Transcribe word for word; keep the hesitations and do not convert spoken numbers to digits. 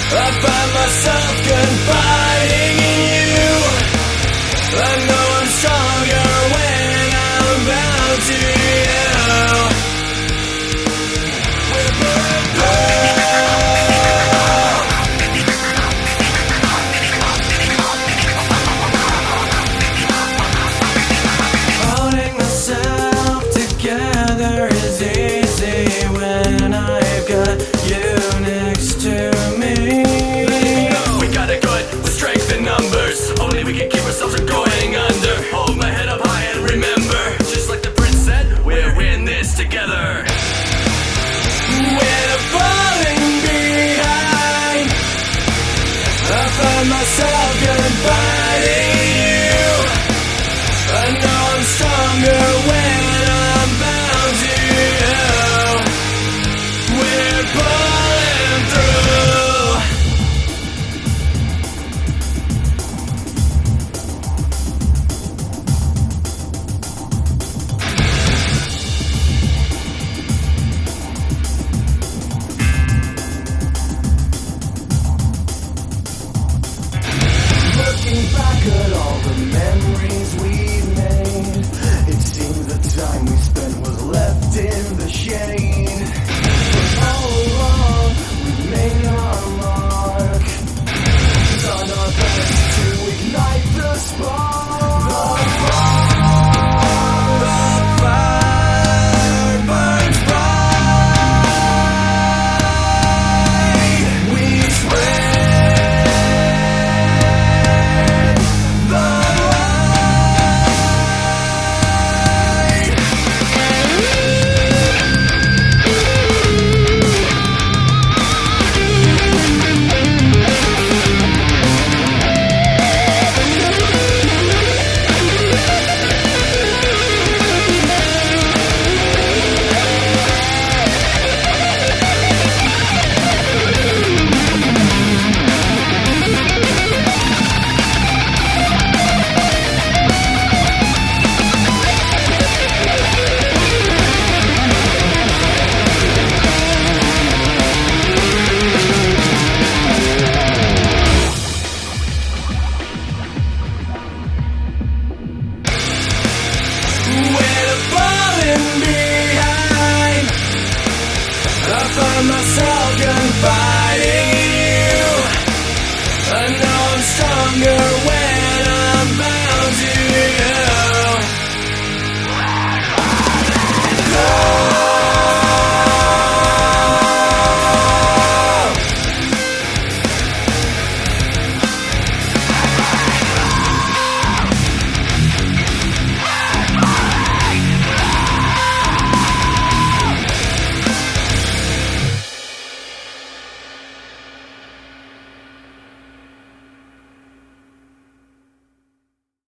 I find myself confiding in you. I know I'm stronger when I'm bound to you. We're bulletproof. Holding myself together is easy when I've got you next to me. We got it good with strength in numbers. Only we can keep ourselves from going under. Hold my head up high and remember, just like the prince said, we're in this together. When I'm falling behind, I find myself confiding in you. I know I'm stronger when I'm bound to you. We're pulling through. Looking back at all the memories we made, it seems the time we spent was left in the shade. But all along, we made our mark, done our best to ignite the spark. The fire, the fire burns bright. We spread I find myself confiding in you. I know I'm stronger when I'm back.